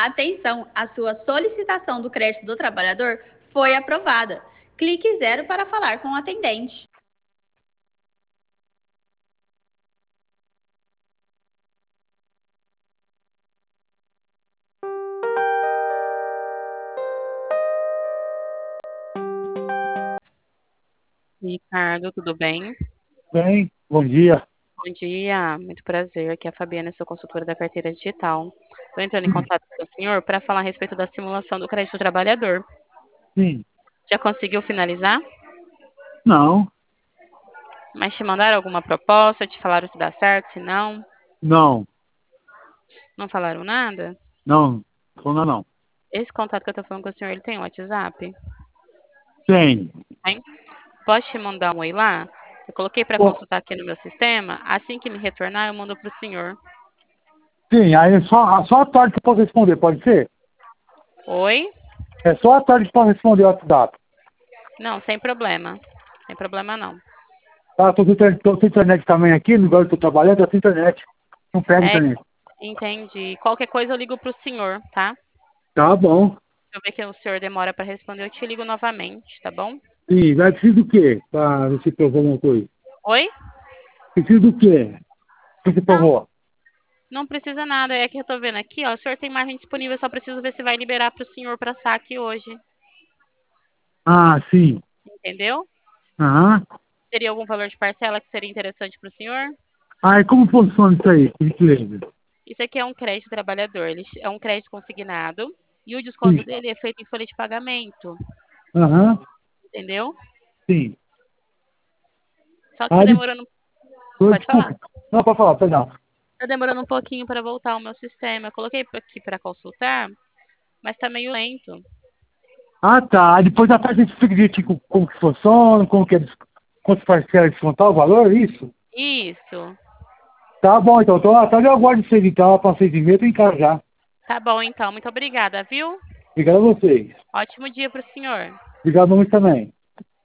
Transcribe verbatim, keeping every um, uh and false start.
Atenção, a sua solicitação do crédito do trabalhador foi aprovada. Clique zero para falar com o atendente. Ricardo, tudo bem? Bem, bom dia. Bom dia, muito prazer. Aqui é a Fabiana, sou consultora da carteira digital. Estou entrando em contato com o senhor para falar a respeito da simulação do crédito do trabalhador. Sim. Já conseguiu finalizar? Não, Mas te mandaram alguma proposta? Te falaram se dá certo, se não? não, Não falaram nada? não, não, não. Esse contato que eu estou falando com o senhor, ele tem WhatsApp? Tem. Tem? Posso te mandar um oi lá? Eu coloquei para Pô, consultar aqui no meu sistema. Assim que me retornar, eu mando para o senhor. sim, aí é só, só à tarde que eu posso responder, pode ser? Oi? É só à tarde que eu posso responder o WhatsApp. Não, sem problema. Sem problema não. Tá, tô, sem inter- tô sem internet também aqui, no lugar que eu tô trabalhando, tô sem internet. Não pega É, internet. entendi. Qualquer coisa eu ligo pro senhor, tá? Tá bom. Se eu ver que o senhor demora para responder, eu te ligo novamente, tá bom? Sim, vai preciso do quê? Pra ver se provou alguma coisa. Oi? Preciso do quê? Se você Não, provou. não precisa nada. É que eu tô vendo aqui, ó. O senhor tem margem disponível, eu só preciso ver se vai liberar pro senhor para saque hoje. Ah, sim. Entendeu? Aham. Teria algum valor de parcela que seria interessante pro senhor? Ah, e como funciona isso aí? Por gentileza. Isso aqui é um crédito trabalhador. Ele é um crédito consignado e o desconto Sim. dele é feito em folha de pagamento. Aham. Entendeu? Sim. Só que tá Ah, demorando. depois, Pode falar. desculpa. Não, pode falar, perdão. Tá demorando um pouquinho para voltar ao meu sistema. Eu coloquei aqui para consultar, mas tá meio lento. Ah, tá. Aí depois a taxa de explica direitinho como que funciona, como que é, des- quantas parcelas descontar o valor, é isso? Isso. Tá bom, então. Então, à tarde eu aguardo vocês então, para seis e meia, eu tô em casa já. Tá bom, então. Muito obrigada, viu? Obrigado a vocês. Ótimo dia pro senhor. Obrigado muito também.